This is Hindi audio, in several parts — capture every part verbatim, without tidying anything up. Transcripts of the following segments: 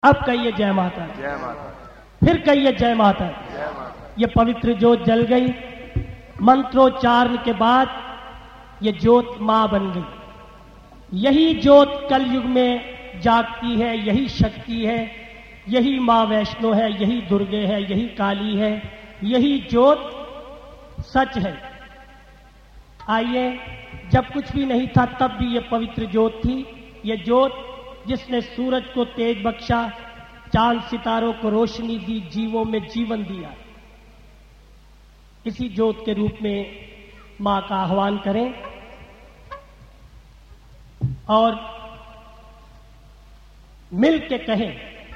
अब कहिए जय माता, जय माता, फिर कहिए जय माता। जय माता। ये पवित्र ज्योत जल गई, मंत्रोच्चारण के बाद ये ज्योत मां बन गई। यही ज्योत कलयुग में जागती है, यही शक्ति है, यही मां वैष्णो है, यही दुर्गे है, यही काली है, यही ज्योत सच है। आइए, जब कुछ भी नहीं था तब भी ये पवित्र ज्योत थी। ये ज्योत जिसने सूरज को तेज बख्शा, चांद सितारों को रोशनी दी, जीवों में जीवन दिया। इसी ज्योत के रूप में मां का आह्वान करें और मिल के कहें,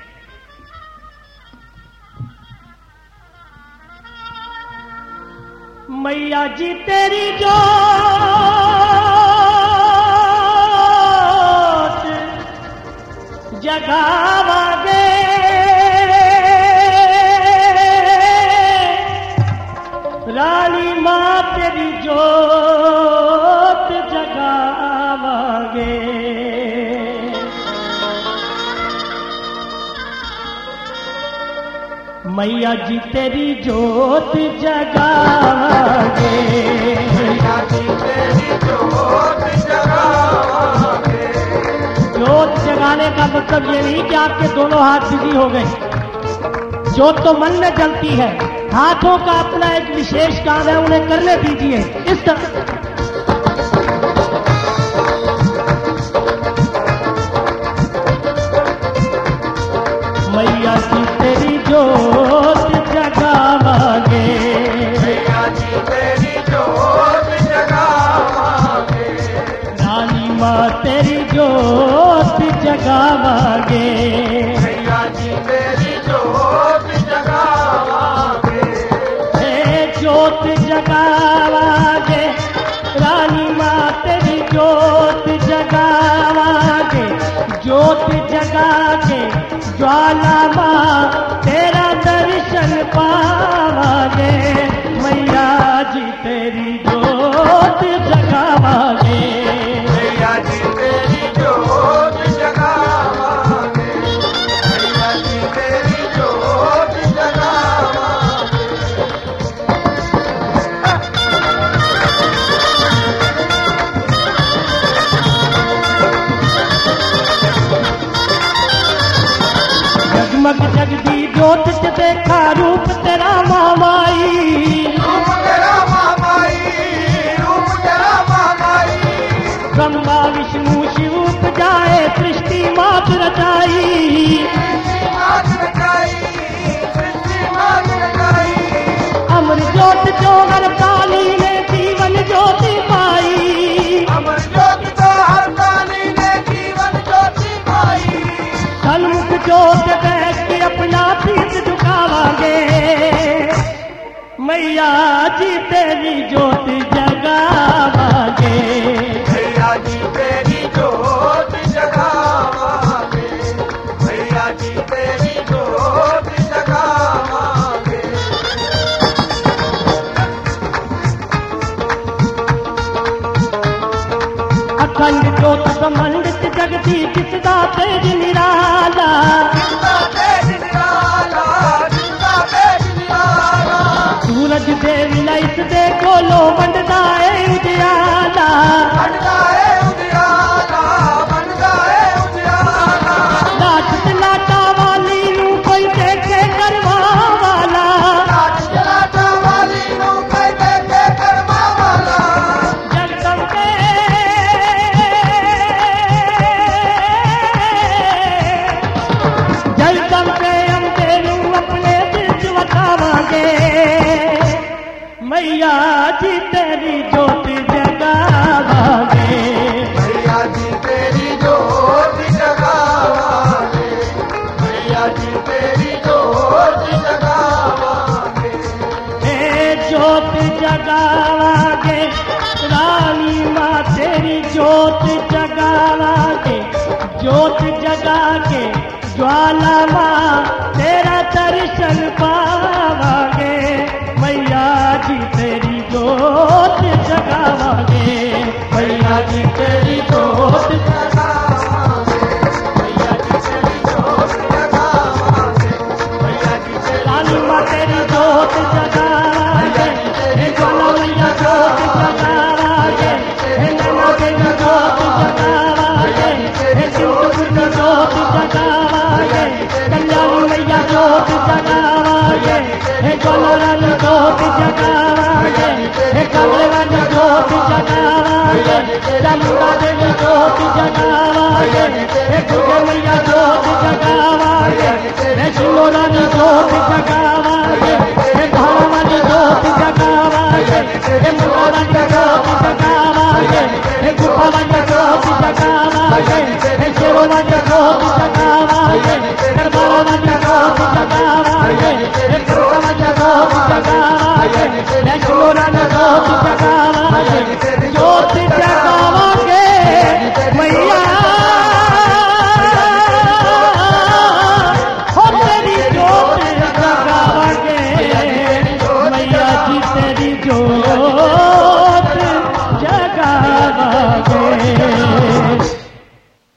मैया जी तेरी ज्योत जगावागे, रानी मां तेरी ज्योत जगावागे। मैया जी तेरी ज्योत जगावागे, मैया जी तेरी ज्योत जगावागे। ज्योत जगाने का मतलब ये नहीं कि आपके दोनों हाथ बिजी हो गए। ज्योत तो मन में जलती है, हाथों का अपना एक विशेष काम है, उन्हें करने दीजिए। इस तरह मैया जी तेरी ज्योत जगावागे, मैया जी तेरी ज्योत जगावागे। रानी मां तेरी ज्योत जगावागे, मैया जी तेरी ज्योत जगावागे। हे ज्योत जगावागे, रानी मां तेरी ज्योत जगावागे। ज्योत जगा के ज्वाला मां तेरा दर्शन पावागे। मैया जी तेरी ज्योत जगावागे, मैया जी तेरी ज्योत जगावागे। मैया जी तेरी ज्योत जगावागे। जगमग जगदी ज्योत से देखा रूप तेरा मामाई। रूप तेरा मामाई, रूप तेरा मामाई। ब्रह्मा विष्णु शिव उपजाए, सृष्टि मात रचाई। मात रचाई, सृष्टि मात रचाई। अमर ज्योत जो हर काली ने जीवन ज्योति पाई। अमर ज्योति तो हर काली ने जीवन ज्योति पाई। सन्मुख ज्योत बैठ के अपना पीठ झुकावागे। मैया जी तेरी ज्योत जगावागे, मैया जी तेरी ज्योत जगावागे। मैया जी तेरी ज्योत जगावागे। अखंड ज्योत ब्रह्मांडित जगती जिसदा तेज निराला। जिसका तेज निराला, जिसका तेज निराला। सूरज देवी लाइस देखो लो मंडदाए उजियाला। बनता है उजियाला, बनता है उजियाला। नाच नाटा वाली नू कोई देखे करवा वाला। नाच चलाता वाली नू कोई देखे करवा वाला। जगदम्बे जगदम्बे अम्बे नू अपने दिल च वठावांगे। मैया जी तेरी ज्योत जगावांगे, मैया जी तेरी ज्योत जगावागे। मैया जी तेरी ज्योत जगावागे। हे ज्योत जगावागे, रानी मां तेरी ज्योत जगावागे। ज्योत जगा के ज्वाला मां तेरा दर्शन पावागे। मैया जी तेरी ज्योत जगावागे, मैया जी तेरी ज्योत जगावागे। मैया जी तेरी ज्योत जगावागे। हे ज्वालारानी ज्योति जगावागे, हे कमलवानी ज्योति जगावागे, चामुंडा देवी ज्योति जगावागे, हे दुर्गा मैया ज्योति जगावागे, हे शिवरानी ज्योति जगावागे, हे धारावानी ज्योति जगावागे, हे मुरारी ज्योति जगावागे, हे गुफावानी ज्योति जगावागे, हे शेरोवानी ज्योति जगावागे, दरबारावानी ज्योति जगावागे, हे प्रभुवानी ज्योति जगावागे, हे शिवरानी ज्योति जगावागे।